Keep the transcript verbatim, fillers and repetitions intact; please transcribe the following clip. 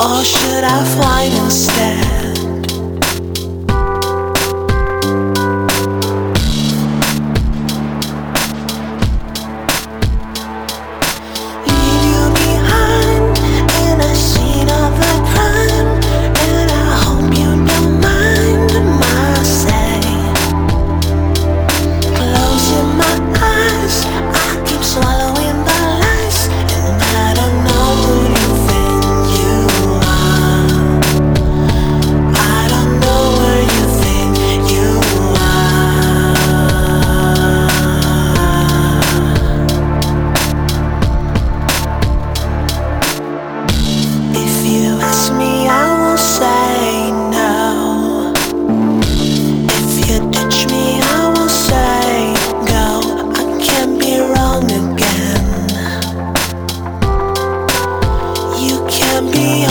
Or should I fly instead? Leave you behind in a scene of a crime, and I hope you don't mind my say. Closing my eyes, I keep swallowing the lies, and I don't know who you think you are. I don't know where you think you are. If you ask me, I will say no. If you touch me, I will say go. I can't be wrong again. You can't be